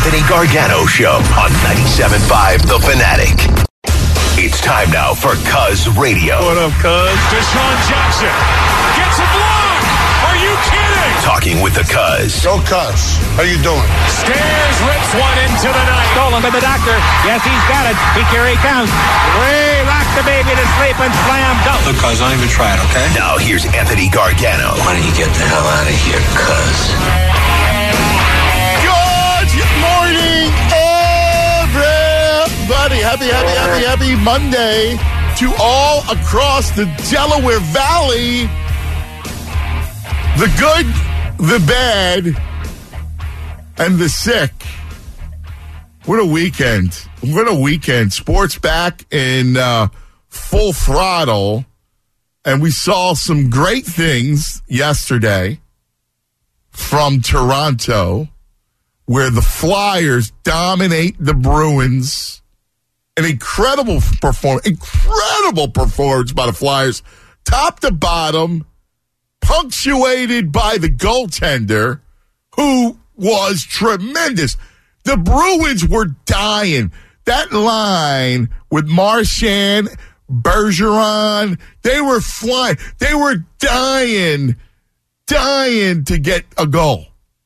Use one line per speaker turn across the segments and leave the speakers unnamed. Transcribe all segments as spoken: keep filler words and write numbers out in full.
Anthony Gargano Show on ninety-seven point five The Fanatic. It's time now for Cuz Radio.
What up, Cuz?
Deshaun Jackson gets a block. Are you kidding?
Talking with the Cuz.
Go Cuz. How you doing?
Stairs rips one into the night.
Stolen by the doctor. Yes, he's got it. He here he comes. Way rock the baby to sleep and slam dunk.
Look, Cuz, don't even try it, okay?
Now here's Anthony Gargano.
Why don't you get the hell out of here, Cuz?
Good morning, everybody. Happy, happy, happy, happy Monday to all across the Delaware Valley. The good, the bad, and the sick. What a weekend. What a weekend. Sports back in uh, full throttle. And we saw some great things yesterday from Toronto, where the Flyers dominate the Bruins. An incredible performance, incredible performance by the Flyers, top to bottom, punctuated by the goaltender, who was tremendous. The Bruins were dying. That line with Marchand, Bergeron, they were flying. They were dying, dying to get a goal.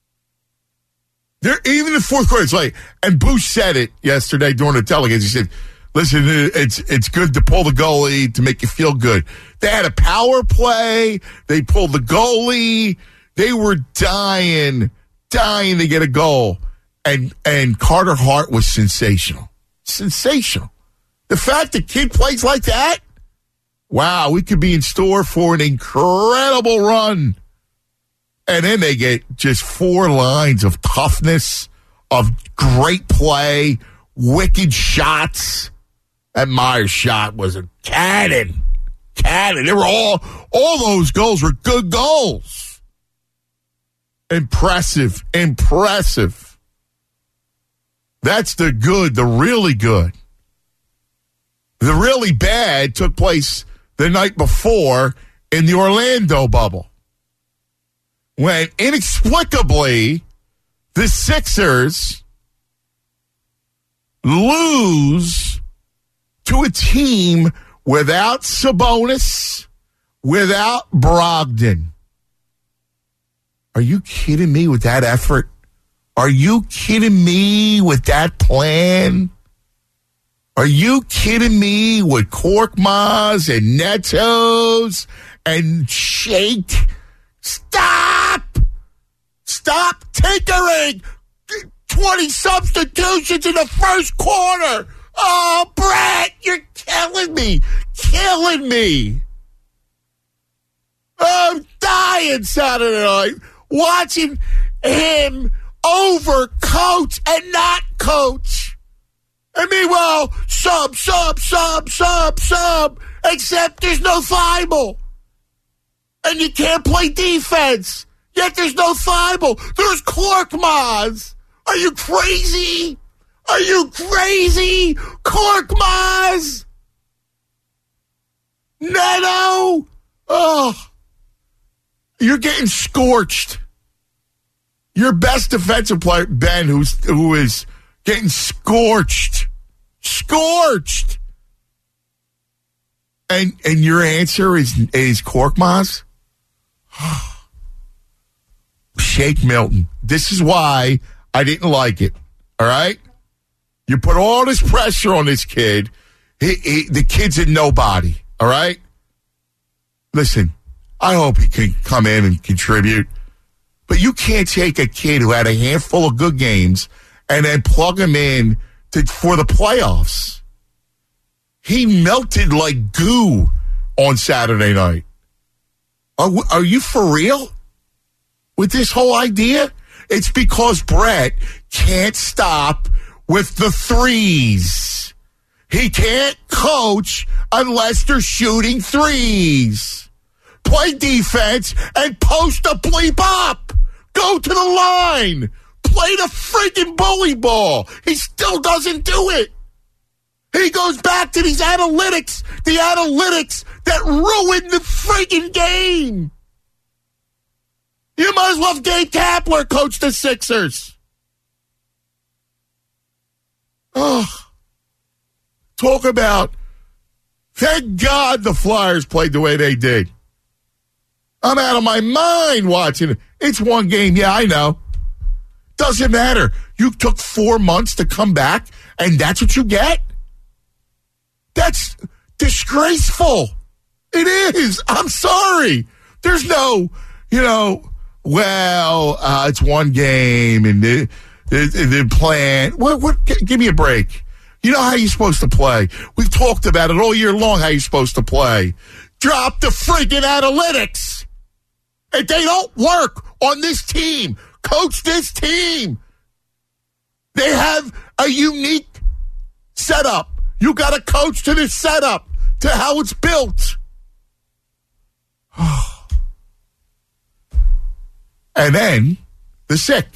They're, even in the fourth quarter, it's like, and Bush said it yesterday during the telegames. He said, listen, it's it's good to pull the goalie to make you feel good. They had a power play. They pulled the goalie. They were dying, dying to get a goal. And and Carter Hart was sensational. Sensational. The fact the kid plays like that, wow, we could be in store for an incredible run. And then they get just four lines of toughness, of great play, wicked shots. That Myers shot was a cannon. Cannon. They were all, all those goals were good goals. Impressive. Impressive. That's the good, the really good. The really bad took place the night before in the Orlando bubble, when inexplicably the Sixers lose to a team without Sabonis, without Brogdon. Are you kidding me with that effort? Are you kidding me with that plan? Are you kidding me with Korkmaz and Netos and Shake? Stop! Stop tinkering! twenty substitutions in the first quarter! Oh, Brett, you're killing me! Killing me! I'm dying Saturday night watching him over-coach and not coach. And meanwhile, sub, sub, sub, sub, sub, except there's no Thibault. And you can't play defense. Yet there's no Thibault. There's Korkmaz. Are you crazy? Are you crazy? Korkmaz? Neto? Oh. You're getting scorched. Your best defensive player, Ben, who's who is getting scorched. Scorched. And and your answer is is Korkmaz? Shake Milton. This is why I didn't like it. All right? You put all this pressure on this kid. He, he, the kid's a nobody. All right? Listen, I hope he can come in and contribute. But you can't take a kid who had a handful of good games and then plug him in to, for the playoffs. He melted like goo on Saturday night. Are, are you for real with this whole idea? It's because Brett can't stop with the threes. He can't coach unless they're shooting threes. Play defense and post a bleep up. Go to the line. Play the freaking bully ball. He still doesn't do it. He goes back to these analytics, the analytics that ruined the freaking game. You might as well have Gabe Kapler coach the Sixers. Oh, talk about, thank God the Flyers played the way they did. I'm out of my mind watching it. It's one game. Yeah, I know. Doesn't matter. You took four months to come back, and that's what you get? That's disgraceful. It is. I'm sorry. There's no, you know, well, uh, it's one game, and the, the, the plan. What, what? Give me a break. You know how you're supposed to play. We've talked about it all year long, how you're supposed to play. Drop the freaking analytics. And they don't work on this team. Coach this team. They have a unique setup. You got to coach to this setup, to how it's built. And then the sick.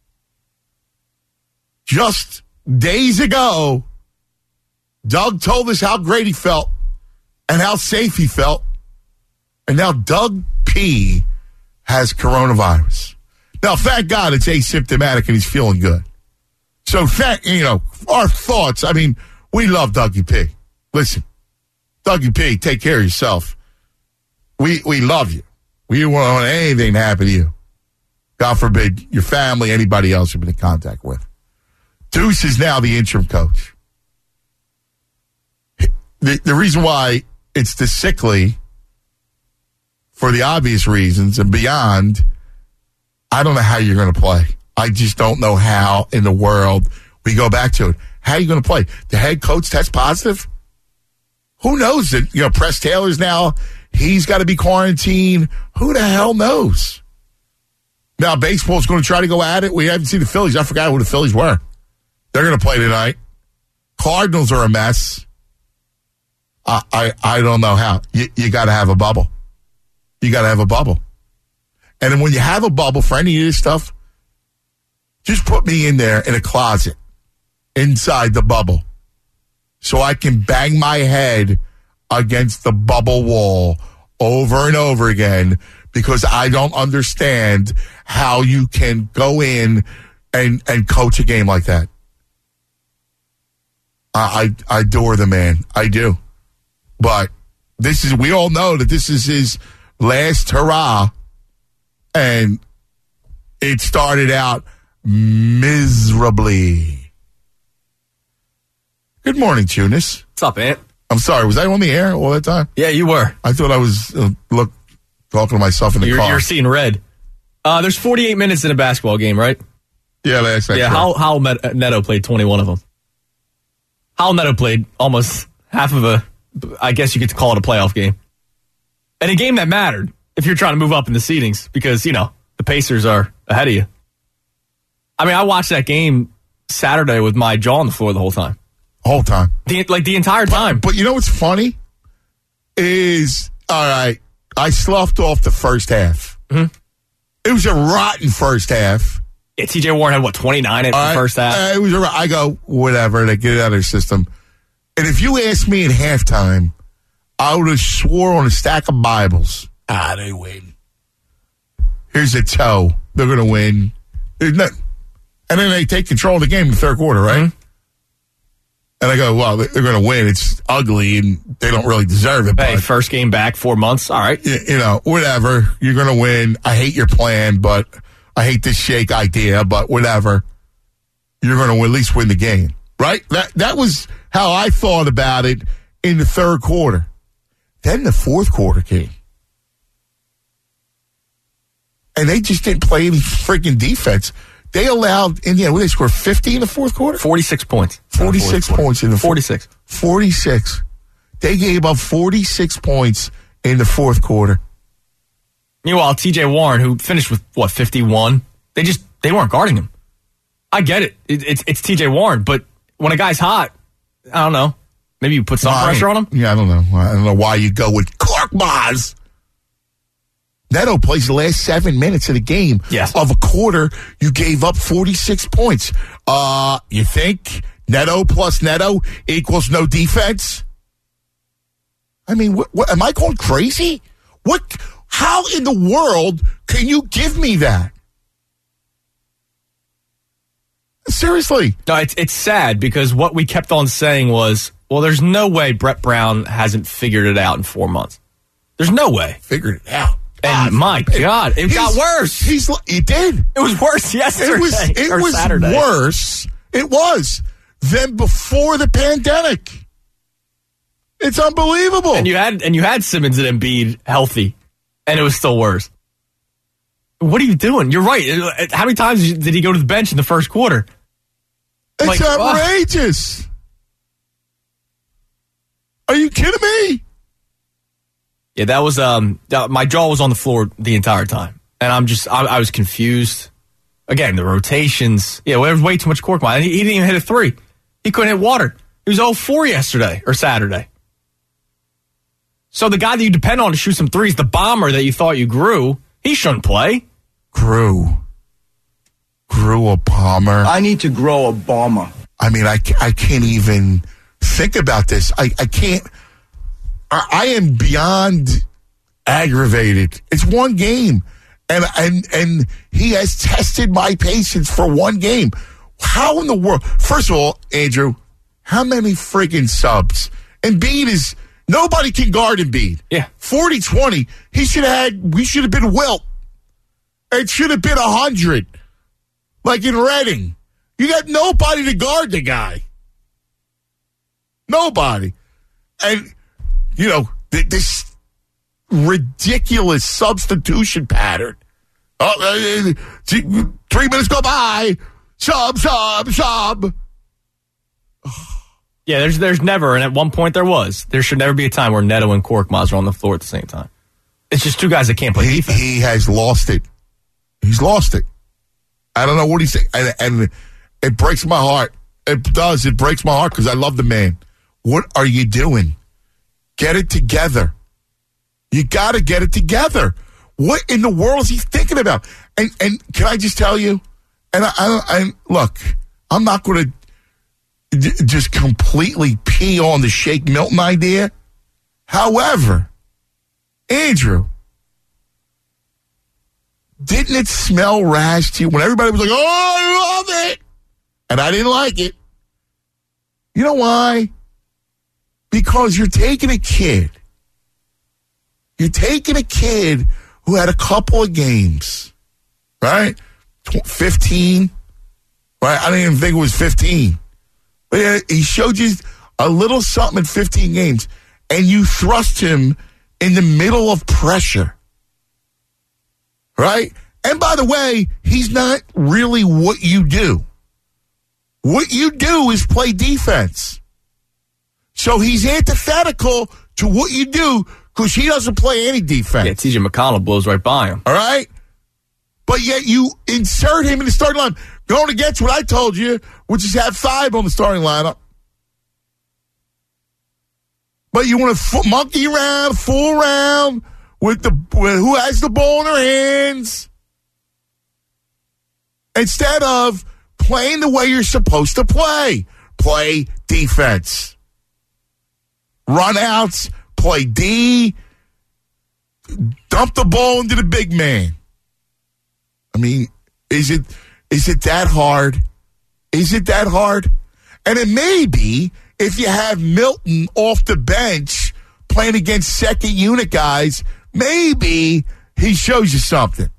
Just days ago, Doug told us how great he felt and how safe he felt. And now Doug P. has coronavirus. Now, thank God it's asymptomatic and he's feeling good. So, thank, you know, our thoughts. I mean, we love Dougie P. Listen, Dougie P., take care of yourself. We we love you. We don't want anything to happen to you. God forbid your family, anybody else you've been in contact with. Deuce is now the interim coach. The, the reason why it's the sickly, for the obvious reasons and beyond, I don't know how you're going to play. I just don't know how in the world we go back to it. How are you going to play? The head coach tests positive? Who knows that, you know, Press Taylor's now, he's got to be quarantined. Who the hell knows? Now, baseball's going to try to go at it. We haven't seen the Phillies. I forgot who the Phillies were. They're going to play tonight. Cardinals are a mess. I I, I don't know how. You, you got to have a bubble. You got to have a bubble. And then when you have a bubble for any of this stuff, just put me in there in a closet inside the bubble so I can bang my head against the bubble wall over and over again, because I don't understand how you can go in and, and coach a game like that. I, I, I adore the man. I do. But this is, we all know that this is his last hurrah, and it started out miserably. Good morning, Tunis.
What's up, Ant?
I'm sorry, was I on the air all that time?
Yeah, you were.
I thought I was uh, look talking to myself in the
you're,
car.
You're seeing red. Uh, there's forty-eight minutes in a basketball game, right?
Yeah, that's
Yeah, Howell, Howell Neto played twenty-one of them. Howell Neto played almost half of a, I guess you could call it a playoff game. And a game that mattered if you're trying to move up in the seedings, because, you know, the Pacers are ahead of you. I mean, I watched that game Saturday with my jaw on the floor the whole time.
Whole time.
The, like the entire time.
But, but you know what's funny? Is, all right, I sloughed off the first half.
Mm-hmm.
It was a rotten first half.
Yeah, T J Warren had, what, twenty-nine in the first half?
Uh, it was a, I go, whatever, they get it out of their system. And if you asked me at halftime, I would have swore on a stack of Bibles, ah, they win. Here's a toe. They're going to win. Not, and then they take control of the game in the third quarter, right? Mm-hmm. And I go, well, they're going to win. It's ugly, and they don't really deserve it.
Hey,
but,
first game back, four months. All right.
You, you know, whatever. You're going to win. I hate your plan, but I hate this shake idea, but whatever. You're going to at least win the game, right? That that was how I thought about it in the third quarter. Then the fourth quarter came. And they just didn't play any freaking defense. They allowed Indiana, what did they score, fifty in the fourth quarter?
forty-six points.
forty-six points in the fourth.
forty-six.
forty-six. They gave up forty-six points in the fourth quarter.
Meanwhile, T J Warren, who finished with, what, fifty-one, they just, they weren't guarding him. I get it. it it's it's T J Warren, but when a guy's hot, I don't know. Maybe you put some
well,
pressure on him?
Yeah, I don't know. I don't know why you go with Korkmaz. Neto plays the last seven minutes of the game.
Yes.
Of a quarter, you gave up forty-six points. Uh, you think Neto plus Neto equals no defense? I mean, what, what, am I going crazy? What? How in the world can you give me that? seriously.
No, it's it's sad because what we kept on saying was, well, there's no way Brett Brown hasn't figured it out in four months. There's no way.
Figured it out.
And
God,
my God, it got worse.
He's it did.
It was worse yesterday.
It was it
or
was
Saturday.
worse. It was than before the pandemic. It's unbelievable.
And you had and you had Simmons and Embiid healthy, and it was still worse. What are you doing? You're right. How many times did he go to the bench in the first quarter?
It's
Like,
outrageous. Oh. Are you kidding me?
Yeah, that was um. My jaw was on the floor the entire time, and I'm just I, I was confused. Again, the rotations. Yeah, there was way too much Korkmaz. He, he didn't even hit a three. He couldn't hit water. He was oh four yesterday or Saturday. So the guy that you depend on to shoot some threes, the bomber that you thought you grew, he shouldn't play.
Grew. Grew a bomber.
I need to grow a bomber.
I mean, I, I can't even think about this. I, I can't. I, I am beyond aggravated. It's one game. And, and, and he has tested my patience for one game. How in the world? First of all, Andrew, how many freaking subs? Embiid is, nobody can guard Embiid.
Yeah.
forty twenty. He should have had, we should have been Wilt. It should have been one hundred. Like in Reading. You got nobody to guard the guy. Nobody. And, you know, th- this ridiculous substitution pattern. Oh, uh, three minutes go by. Sub, sub, sub.
Yeah, there's there's never, and at one point there was. There should never be a time where Neto and Korkmaz are on the floor at the same time. It's just two guys that can't play
he,
defense.
He has lost it. He's lost it. I don't know what he's saying. And, and it breaks my heart. It does. It breaks my heart because I love the man. What are you doing? Get it together. You got to get it together. What in the world is he thinking about? And and can I just tell you? And I, I, I look, I'm not going to d- just completely pee on the Shake Milton idea. However, Andrew, didn't it smell rash to you when everybody was like, oh, I love it? And I didn't like it. You know why? Because you're taking a kid. You're taking a kid who had a couple of games, right? fifteen, right? I don't even think it was fifteen. But yeah, he showed you a little something in fifteen games, and you thrust him in the middle of pressure, right? And by the way, he's not really what you do. What you do is play defense. So he's antithetical to what you do because he doesn't play any defense.
Yeah, T J McConnell blows right by him.
All right? But yet you insert him in the starting line, going against what I told you, which is have five on the starting lineup. But you want to f- monkey around, fool around with the with who has the ball in their hands instead of playing the way you're supposed to play. Play defense. Run outs, play D, dump the ball into the big man. I mean, is it is it that hard? Is it that hard? And it may be if you have Milton off the bench playing against second unit guys, maybe he shows you something.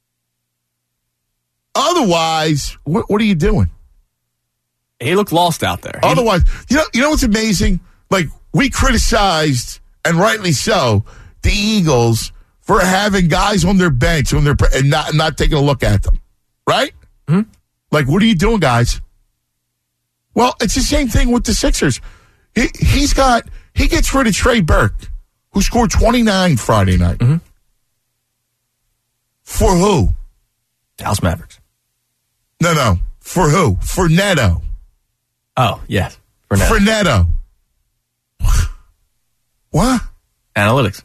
Otherwise, what, what are you doing?
He looked lost out there.
Otherwise, you know, you know what's amazing? Like, we criticized, and rightly so, the Eagles for having guys on their bench on their and not not taking a look at them, right?
Mm-hmm.
Like, what are you doing, guys? Well, it's the same thing with the Sixers. He, he's got he gets rid of Trey Burke, who scored twenty-nine Friday night.
Mm-hmm.
For who?
Dallas Mavericks.
No, no. For who? For Neto.
Oh, yes. For Neto.
For Neto. What?
Analytics.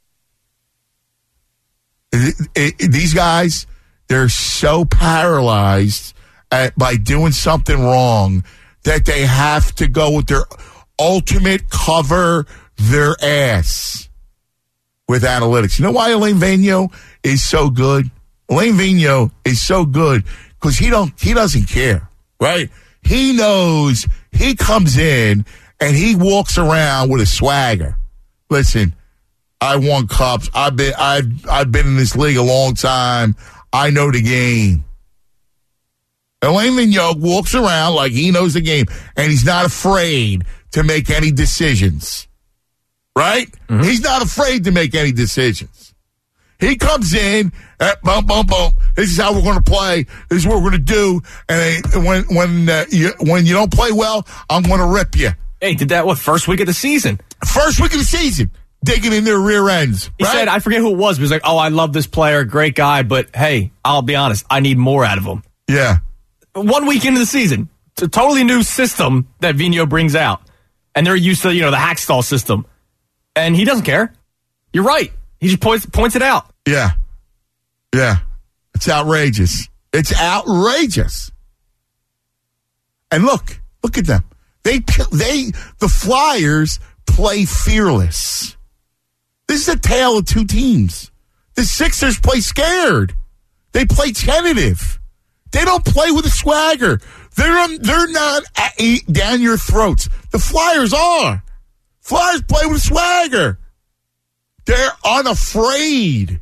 It, it, it, these guys, they're so paralyzed at, by doing something wrong that they have to go with their ultimate cover their ass with analytics. You know why Elaine Vigneault is so good? Elaine Vigneault is so good because he don't he doesn't care. right? He knows he comes in and he walks around with a swagger. Listen, I won cups. I've been I've I've been in this league a long time. I know the game. Alain Vigneault walks around like he knows the game, and he's not afraid to make any decisions. Right? Mm-hmm. He's not afraid to make any decisions. He comes in, uh, boom, boom, boom. This is how we're going to play. This is what we're going to do. And uh, when when uh, you when you don't play well, I'm going to rip you.
Hey, did that what first week of the season?
First week of the season, digging in their rear ends.
He
right?
said, I forget who it was. But he was like, "Oh, I love this player, great guy, but hey, I'll be honest, I need more out of him."
Yeah.
One week into the season, it's a totally new system that Vigneault brings out, and they're used to you know the Hackstall system, and he doesn't care. You're right. He just points points it out.
Yeah. Yeah. It's outrageous. It's outrageous. And look, look at them. They, they, the Flyers play fearless. This is a tale of two teams. The Sixers play scared. They play tentative. They don't play with a swagger. They're, on, they're not at, down your throats. The Flyers are. Flyers play with a swagger. They're unafraid.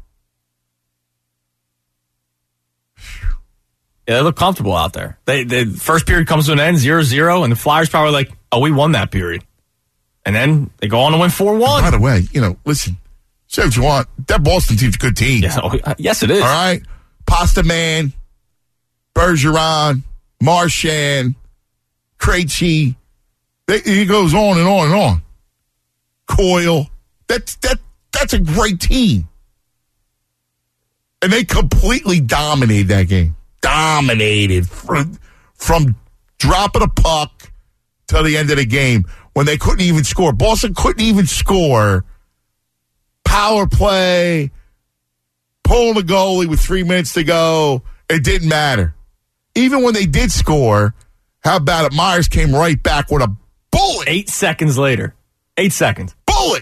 Yeah, they look comfortable out there. They, the first period comes to an end, zero zero, and the Flyers probably like, oh, we won that period. And then they go on to win four one.
By the way, you know, listen, say what you want. That Boston team's a good team.
Yeah, oh, yes, it is.
All right? Pasta Man, Bergeron, Marchand, Krejci. It goes on and on and on. Coyle. That's, that, that's a great team. And they completely dominated that game. Dominated from, from dropping a puck till the end of the game when they couldn't even score. Boston couldn't even score. Power play, pulling the goalie with three minutes to go. It didn't matter. Even when they did score, how about it? Myers came right back with a bullet.
Eight seconds later. Eight seconds.
Bullet.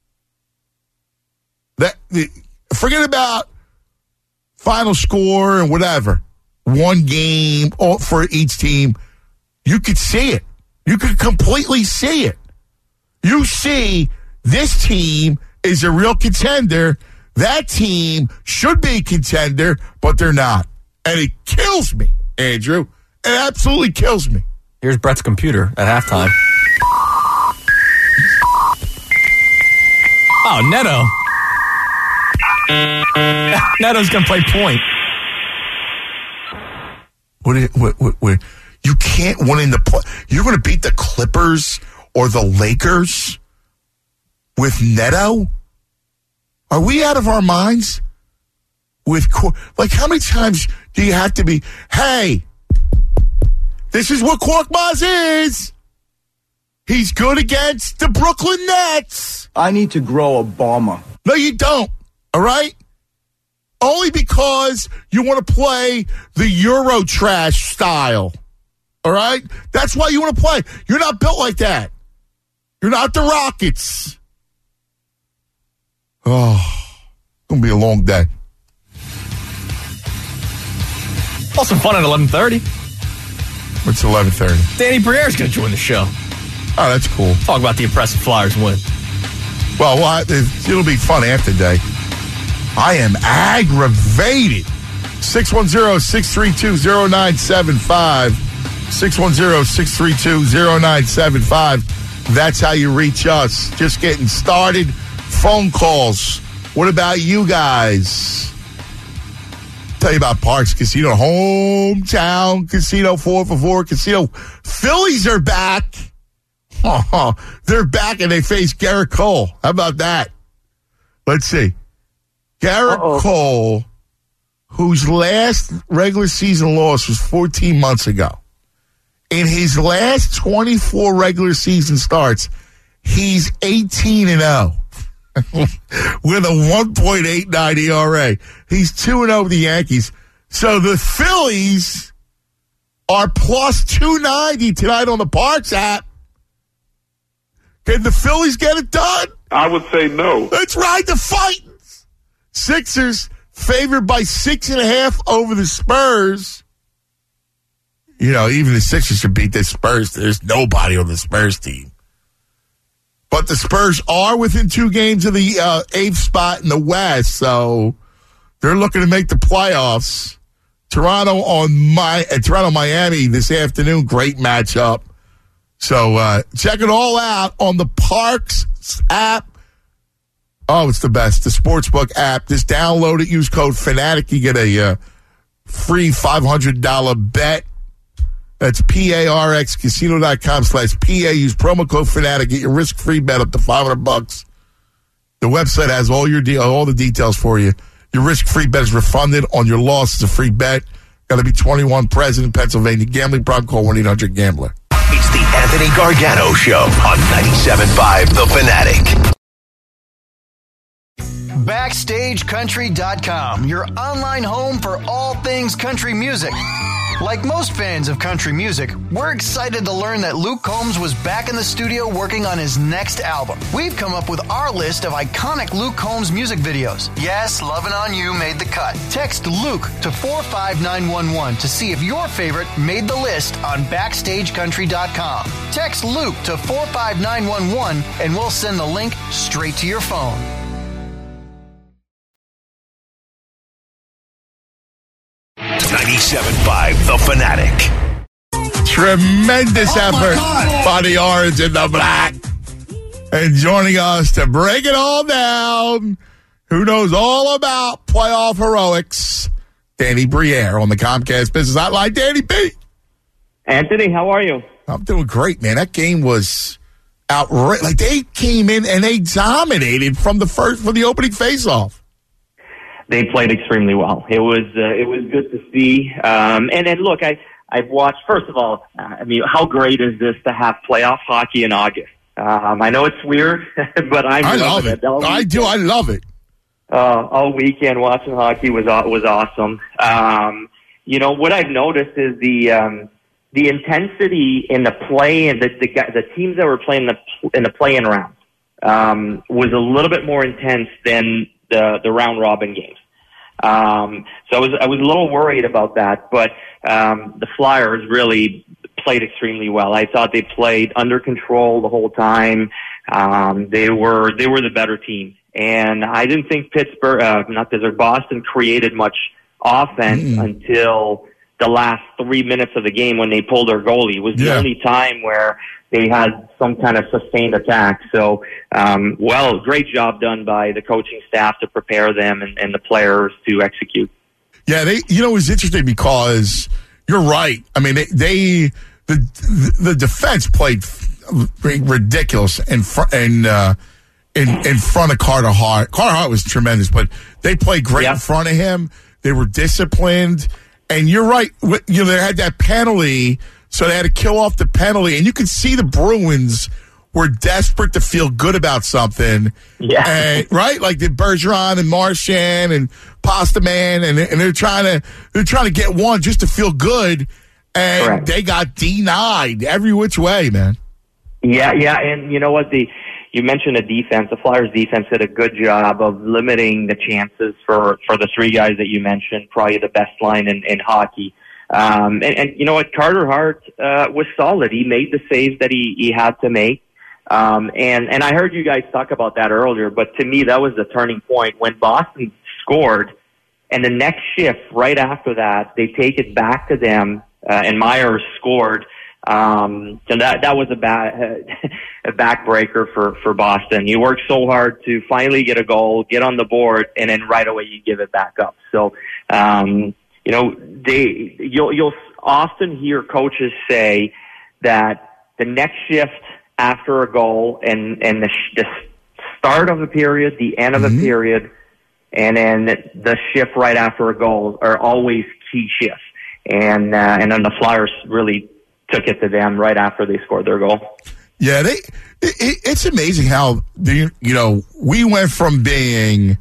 That forget about final score and whatever. One game for each team. You could see it. You could completely see it. You see this team is a real contender. That team should be a contender, but they're not. And it kills me, Andrew. It absolutely kills me.
Here's Brett's computer at halftime. Oh, Neto. Neto's going to play point.
What, what, what, what? You can't win in the play. You're going to beat the Clippers or the Lakers with Neto? Are we out of our minds? With like, how many times do you have to be? Hey, this is what Korkmaz is. He's good against the Brooklyn Nets.
I need to grow a bomber.
No, you don't. All right. Only because you want to play the Euro trash style. All right? That's why you want to play. You're not built like that. You're not the Rockets. Oh, it's going to be a long day.
Well, some fun at eleven thirty.
What's eleven thirty?
Danny Briere's going to join the show.
Oh, that's cool.
Talk about the impressive Flyers win.
Well, well it'll be fun after day. I am aggravated. six one zero, six three two, zero nine seven five. six one zero, six three two, zero nine seven five. That's how you reach us. Just getting started. Phone calls. What about you guys? Tell you about Parks Casino, hometown casino, four for four casino. Phillies are back. Oh, they're back and they face Garrett Cole. How about that? Let's see. Garrett Uh-oh. Cole, whose last regular season loss was fourteen months ago. In his last twenty-four regular season starts, he's eighteen and oh with a one point eight nine E R A. He's two and oh with the Yankees. So the Phillies are plus two ninety tonight on the Parks app. Can the Phillies get it done?
I would say no.
Let's ride the fight. Sixers favored by six and a half over the Spurs. you know, even the Sixers should beat the Spurs. There's nobody on the Spurs team. But the Spurs are within two games of the uh, eighth spot in the West, so they're looking to make the playoffs. Toronto on my uh, Toronto Miami this afternoon, great matchup. So uh, check it all out on the Parks app. Oh, it's the best. The Sportsbook app. Just download it. Use code Fanatic. You get a uh, free five hundred dollars bet. That's P-A-R-X, casino.com slash P-A. Use promo code Fanatic. Get your risk-free bet up to five hundred bucks. The website has all your de- all the details for you. Your risk-free bet is refunded on your loss. It's a free bet. Got to be twenty-one, present in Pennsylvania. Gambling problem, call one eight hundred gambler.
It's the Anthony Gargano Show on ninety-seven point five The Fanatic.
Backstage Country dot com, your online home for all things country music. Like most fans of country music, we're excited to learn that Luke Combs was back in the studio working on his next album. We've come up with our list of iconic Luke Combs music videos. Yes, Lovin' On You made the cut. Text Luke to four five nine one one to see if your favorite made the list on Backstage Country dot com. Text Luke to four five nine one one and we'll send the link straight to your phone.
ninety-seven point five The Fanatic.
Tremendous
Oh, my
effort
God.
by the orange and the black. And joining us to break it all down, who knows all about playoff heroics, Danny Briere on the Comcast Business Hotline. Danny B.
Anthony, how are you?
I'm doing great, man. That game was outrageous. Like, they came in and they dominated from the first, from the opening faceoff.
They played extremely well. It was uh, it was good to see. Um, and and look, I I've watched. First of all, uh, I mean, how great is this to have playoff hockey in August? Um, I know it's weird, but I'm
I love it.
it. All
I do. I love it.
Uh, all weekend watching hockey was aw- was awesome. Um, you know what I've noticed is the um, the intensity in the play and the the, the teams that were playing the in the play-in round um, was a little bit more intense than the the round robin games. Um, so I was I was a little worried about that, but um, the Flyers really played extremely well. I thought they played under control the whole time. Um, they were they were the better team, and I didn't think Pittsburgh, uh, not Pittsburgh, Boston created much offense mm. until the last three minutes of the game when they pulled their goalie. It was yeah. the only time where they had some kind of sustained attack. So, um, well, great job done by the coaching staff to prepare them and, and the players to execute.
Yeah, they. You know, it was interesting because you're right. I mean, they, they the the defense played ridiculous in front and uh, in in front of Carter Hart. Carter Hart was tremendous, but they played great yep. in front of him. They were disciplined, and you're right. You know, they had that penalty. So they had to kill off the penalty, and you could see the Bruins were desperate to feel good about something.
Yeah.
And, right? Like the Bergeron and Marchand and Pasta Man, and, and they're trying to they're trying to get one just to feel good, and Correct. They got denied every which way, man.
Yeah, yeah, and you know what? The you mentioned the defense. The Flyers defense did a good job of limiting the chances for, for the three guys that you mentioned, probably the best line in, in hockey. Um, and, and you know what? Carter Hart uh, was solid. He made the saves that he, he had to make. Um, and, and I heard you guys talk about that earlier, but to me, that was the turning point when Boston scored. And the next shift right after that, they take it back to them, uh, and Myers scored. Um, so that, that was a bad, a backbreaker for, for Boston. You worked so hard to finally get a goal, get on the board, and then right away you give it back up. So, um, you know, they, you'll, you'll often hear coaches say that the next shift after a goal and, and the, the start of a period, the end of mm-hmm. a period, and then the shift right after a goal are always key shifts. And, uh, and then the Flyers really took it to them right after they scored their goal.
Yeah, they, it, it's amazing how, the, you know, we went from being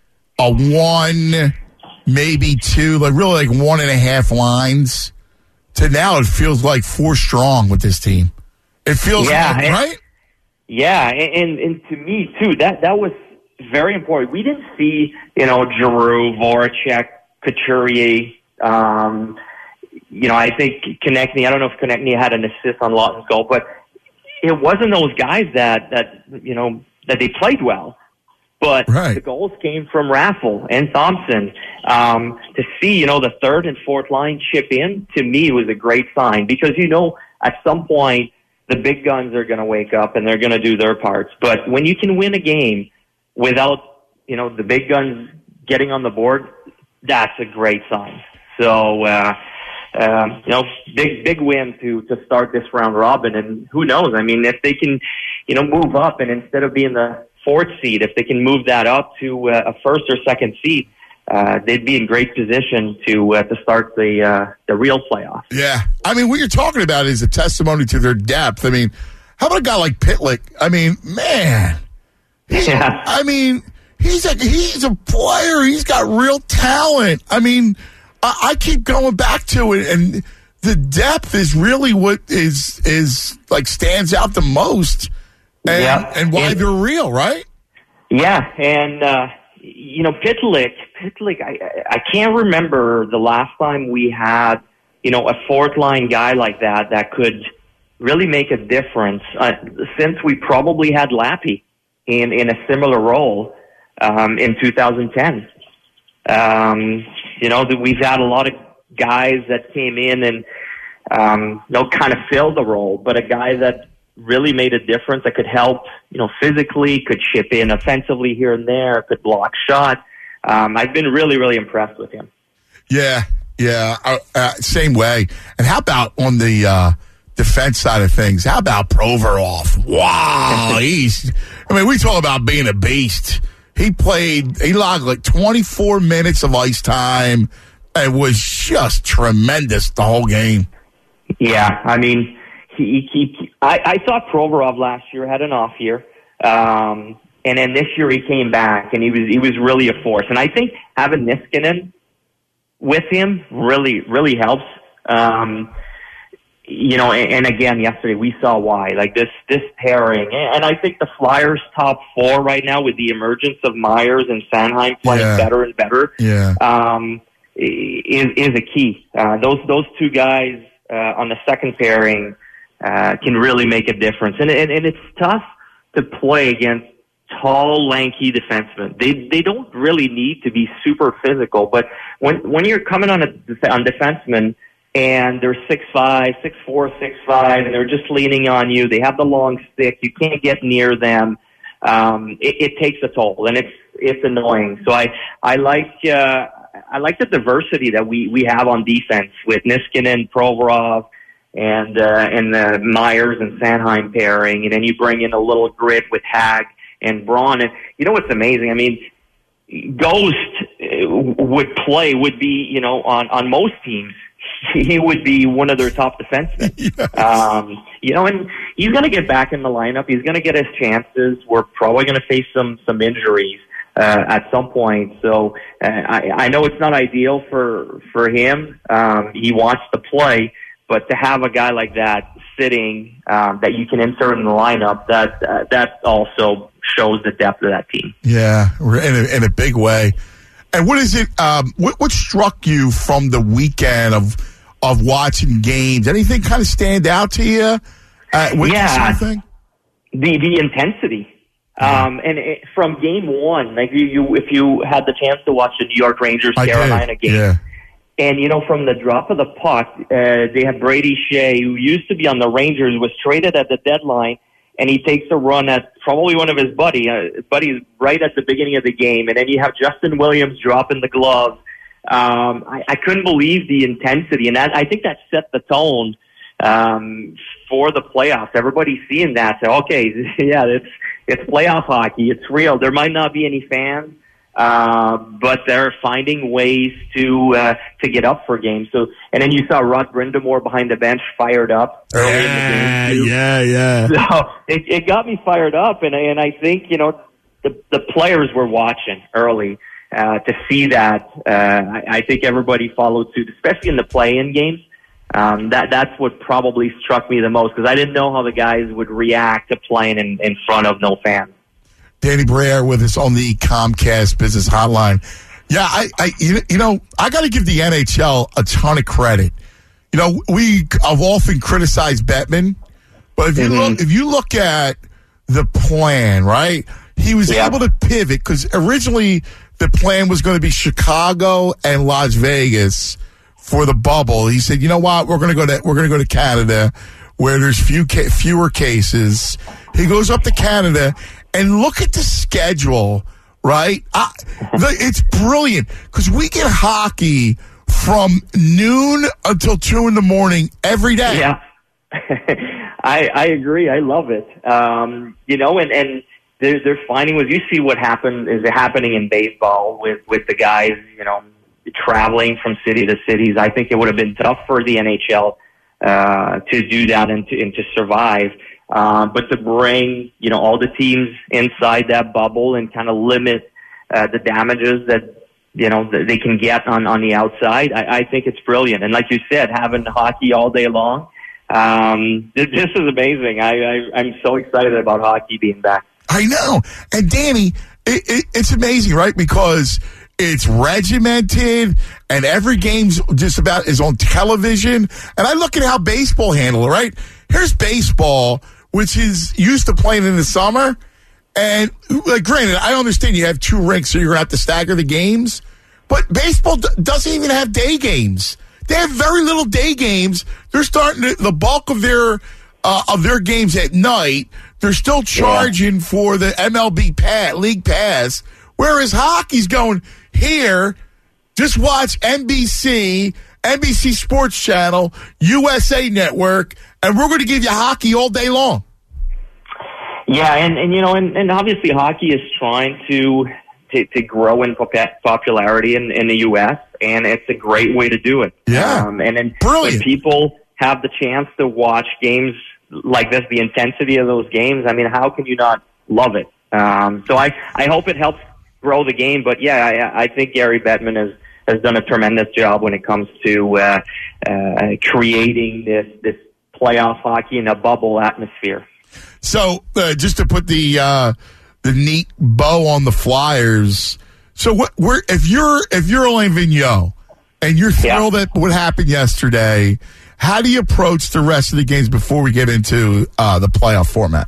a one, maybe two, like really like one and a half lines to now it feels like four strong with this team. It feels
yeah,
like,
and,
right?
Yeah, and, and to me, too, that, that was very important. We didn't see, you know, Giroux, Voracek, Couturier, um, you know, I think Konechny, I don't know if Konechny had an assist on Lawton's goal, but it wasn't those guys that, that you know, that they played well. But
right.
the goals came from Raffl and Thompson. Um, to see, you know, the third and fourth line chip in, to me, was a great sign because, you know, at some point, the big guns are going to wake up and they're going to do their parts. But when you can win a game without, you know, the big guns getting on the board, that's a great sign. So, uh, uh, you know, big, big win to, to start this round robin. And who knows? I mean, if they can, you know, move up and instead of being the fourth seed, if they can move that up to uh, a first or second seed, uh, they'd be in great position to uh, to start the uh, the real playoffs.
Yeah, I mean, what you're talking about is a testimony to their depth. I mean, how about a guy like Pitlick? I mean, man,
yeah.
I mean, he's a he's a player. He's got real talent. I mean, I, I keep going back to it, and the depth is really what is is like stands out the most. And,
yeah.
and why
and,
they're real, right?
Yeah, and, uh, you know, Pitlick, Pitlick, I, I can't remember the last time we had, you know, a fourth-line guy like that that could really make a difference uh, since we probably had Lappy in, in a similar role um, in two thousand ten. Um, you know, we've had a lot of guys that came in and, um, you know, kind of filled the role, but a guy that really made a difference that could help, you know, physically, could chip in offensively here and there, could block shot. Um, I've been really, really impressed with him.
Yeah, yeah, uh, uh, same way. And how about on the uh, defense side of things? How about Provorov? Wow, he's, I mean, we talk about being a beast. He played, he logged like twenty-four minutes of ice time and was just tremendous the whole game.
Yeah, I mean, He, he, I, I thought Provorov last year had an off year, um, and then this year he came back and he was he was really a force. And I think having Niskanen with him really really helps. Um, you know, and, and again, yesterday we saw why. Like this this pairing, and I think the Flyers' top four right now with the emergence of Myers and Sanheim playing
yeah.
better and better,
yeah,
um, is is a key. Uh, those those two guys uh, on the second pairing. Uh, can really make a difference. And, and and it's tough to play against tall, lanky defensemen. They they don't really need to be super physical, but when when you're coming on a on defensemen and they're six five, six four, six five, and they're just leaning on you, they have the long stick, you can't get near them. Um, it, it takes a toll, and it's it's annoying. So I I like uh, I like the diversity that we we have on defense with Niskanen, Provorov, and uh, and the Myers and Sanheim pairing, and then you bring in a little grit with Hag and Braun. And you know what's amazing? I mean, Ghost would play, would be, you know, on, on most teams, he would be one of their top defensemen. Yes. Um, you know, and he's going to get back in the lineup. He's going to get his chances. We're probably going to face some, some injuries uh, at some point. So uh, I, I know it's not ideal for, for him. Um, he wants to play. But to have a guy like that sitting um, that you can insert in the lineup, that uh, that also shows the depth of that team.
Yeah, in a, in a big way. And what is it? Um, what, what struck you from the weekend of of watching games? Anything kind of stand out to you? Uh,
yeah,
something?
the the intensity. Yeah. Um, and it, from game one, like you, you, if you had the chance to watch the New York Rangers Carolina game.
Yeah.
And, you know, from the drop of the puck, uh, they had Brady Shea, who used to be on the Rangers, was traded at the deadline, and he takes a run at probably one of his buddy, uh, buddies right at the beginning of the game. And then you have Justin Williams dropping the glove. Um, I, I couldn't believe the intensity, and that, I think that set the tone um, for the playoffs. Everybody's seeing that. So, okay, yeah, it's, it's playoff hockey. It's real. There might not be any fans. Uh, but they're finding ways to uh, to get up for games. So, and then you saw Rod Brindamore behind the bench, fired up early
yeah,
in the game too.
Yeah, yeah.
So it, it got me fired up, and and I think you know the the players were watching early uh, to see that. Uh, I, I think everybody followed suit, especially in the play-in games. Um, that that's what probably struck me the most because I didn't know how the guys would react to playing in, in front of no fans.
Danny Briere with us on the Comcast Business Hotline. Yeah, I, I you know, I got to give the N H L a ton of credit. you know, we have often criticized Bettman, but if you mm-hmm. look, if you look at the plan, right, he was yeah. able to pivot because originally the plan was going to be Chicago and Las Vegas for the bubble. He said, you know what, we're going to go to we're going to go to Canada where there's few ca- fewer cases. He goes up to Canada and look at the schedule, right? I, the, it's brilliant because we get hockey from noon until two in the morning every day.
Yeah, I I agree. I love it. Um, you know, and and they're they're finding was you see what happened is happening in baseball with with the guys, you know, traveling from city to cities. I think it would have been tough for the N H L uh, to do that and to and to survive. Uh, but to bring, you know, all the teams inside that bubble and kind of limit uh, the damages that, you know, that they can get on, on the outside, I, I think it's brilliant. And like you said, having hockey all day long, um, this, this is amazing. I, I, I'm so excited about hockey being back.
I know. And Danny, it, it, it's amazing, right? Because it's regimented and every game's just about is on television. And I look at how baseball handle it, right? Here's baseball, which is used to playing in the summer. And like, granted, I understand you have two rinks, so you're going to have to stagger the games. But baseball d- doesn't even have day games. They have very little day games. They're starting to, the bulk of their uh, of their games at night. They're still charging yeah. for the M L B pass, league pass. Whereas hockey's going here. Just watch N B C, N B C Sports Channel, U S A Network, and we're going to give you hockey all day long.
Yeah, and, and you know, and, and obviously hockey is trying to to, to grow in popularity in, in the U S, and it's a great way to do it.
Yeah,
um, and then
Brilliant.
when people have the chance to watch games like this, the intensity of those games, I mean, how can you not love it? Um, so I, I hope it helps grow the game. But yeah, I, I think Gary Bettman has, has done a tremendous job when it comes to uh, uh, creating this this playoff hockey in a bubble atmosphere.
So uh, just to put the uh, the neat bow on the Flyers. So what? We're, if you're if you're Alain Vigneault and you're thrilled yeah. at what happened yesterday, how do you approach the rest of the games before we get into uh, the playoff format?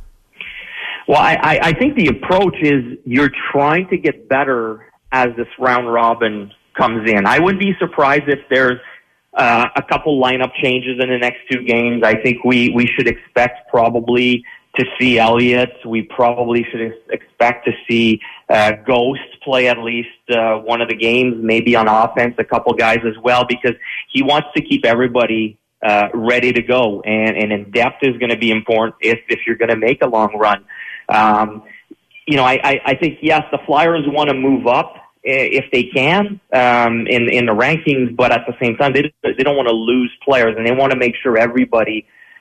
Well, I, I think the approach is you're trying to get better as this round robin comes in. I wouldn't be surprised if there's uh, a couple lineup changes in the next two games. I think we, we should expect probably to see Elliott. We probably should expect to see uh, Ghost play at least uh, one of the games, maybe on offense, a couple guys as well, because he wants to keep everybody uh, ready to go. And, and in depth is going to be important if, if you're going to make a long run. Um, you know, I, I, I think, yes, the Flyers want to move up if they can um, in, in the rankings, but at the same time, they, they don't want to lose players, and they want to make sure everybody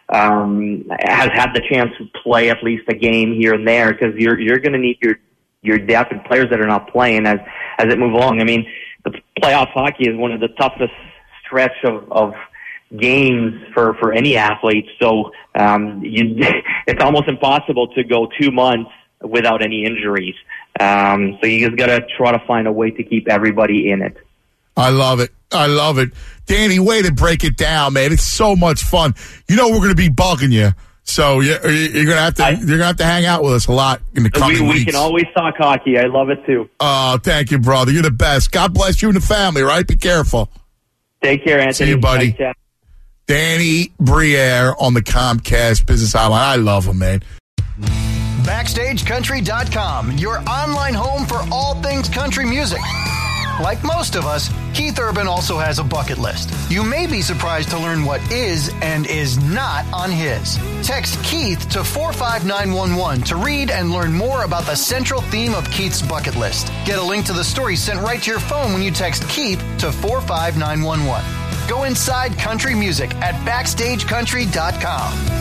um, has had the chance to play at least a game here and there, because you're you're going to need your your depth and players that are not playing as as it moves along. I mean, the playoff hockey is one of the toughest stretch of, of games for, for any athlete. So um, you, it's almost impossible to go two months without any injuries. Um, so you just got to try to find a way to keep everybody in it.
I love it. I love it. Danny, way to break it down, man. It's so much fun. You know we're going to be bugging you. So you're, you're going to have to I, you're going to have to hang out with us a lot in the coming
we, we
weeks.
We can always talk hockey. I love it too.
Oh, thank you, brother. You're the best. God bless you and the family, right? Be careful.
Take care, Anthony.
See you, buddy.
Thanks,
Danny Briere on the Comcast Business Hotline. I love him, man.
Backstage Country dot com, your online home for all things country music. Like most of us, Keith Urban also has a bucket list. You may be surprised to learn what is and is not on his. Text Keith to four five nine one one to read and learn more about the central theme of Keith's bucket list. Get a link to the story sent right to your phone when you text Keith to four five nine one one. Go inside country music at Backstage Country dot com.